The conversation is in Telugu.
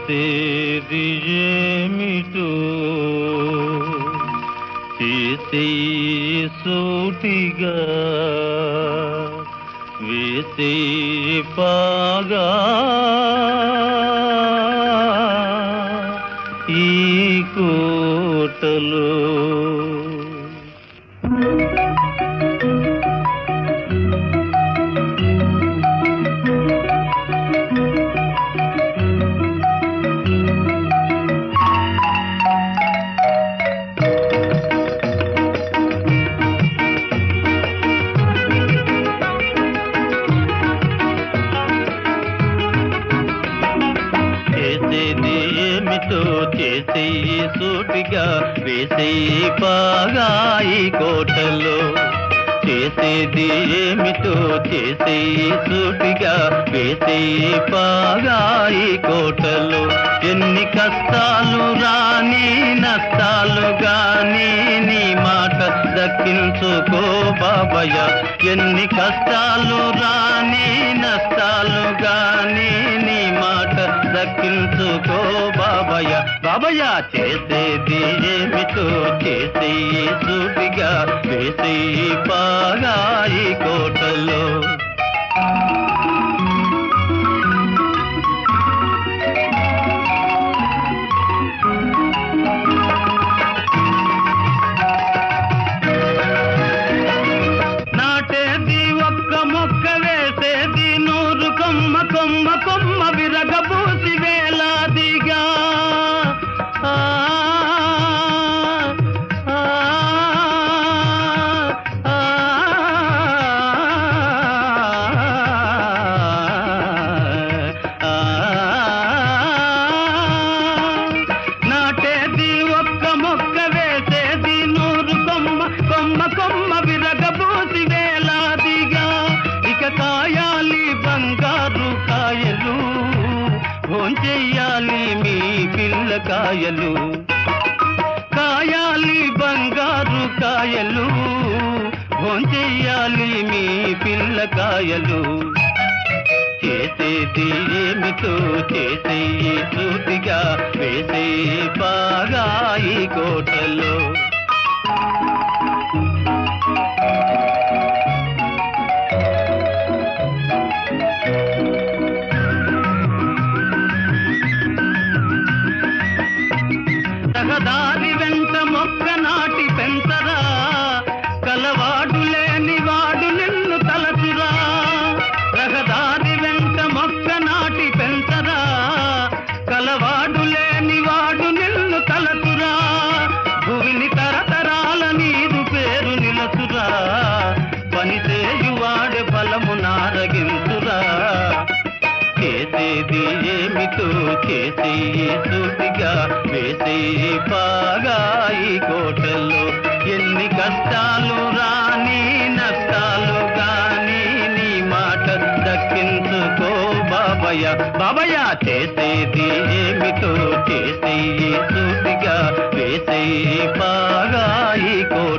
చేసేది ఏమిటో చేసే సూటిగా వేసే పాగా ఈ కోటలో చేసే సూటిగా వేసే పాగా ఈ కోటలో చేసేది ఏమిటో చేసే సూటిగా వేసే పాగా ఈ కోటలో ఎన్ని కష్టాలు రాని నష్టాలు గాని నీ మాట దక్కించుకో బాబయ్య ఎన్ని కష్టాలు రాని నష్టాలు గాని నీ మాట దక్కించుకో బాబయ్య బాబయ్య చేసేది ఏమిటో చేసే సూటిగా వేసే పాగా ఈ కోటలో నాటేది ఒక్క మొక్క వేసేది 100 కొమ్మ కొమ్మ కొమ్మ విరగబూసి వేలాదిగా నాటేది ఒక్క మొక్క వేసేది 100 కొమ్మ కొమ్మ కొమ్మ విరగబూసి వేలాదిగా ఇక కాయాలి బంగారు కాయలు భోంచెయ్యాలి మీ పిల్లకాయలు కాయాలి బంగారు కాయలు భోంచెయ్యాలి మీ పిల్లకాయలు చేసేది ఏమిటో చేసే సూటిగా వేసే పాగా ఈ కోటలో రహదారి వెంట మొక్క నాటి పెంచరా కలవాడు లేని వాడు నిన్ను తలచురా రహదారి వెంట మొక్క నాటి పెంచరా కలవాడు లేని వాడు నిన్ను తలచురా భూమిని తరతరాల నీరు పేరు నిలచురా పనిచేయువాడే ఫలము నారగించురా చేసేది ఏమిటో చేసే సూటిగా వేసే పాగా ఈ కోటలో ఎన్ని కష్టాలు రాని నష్టాలు గాని నీ మాట దక్కించుకో బాబయ్య బాబయ్య చేసేది ఏమిటో చేసే సూటిగా వేసే పాగా ఈ కోట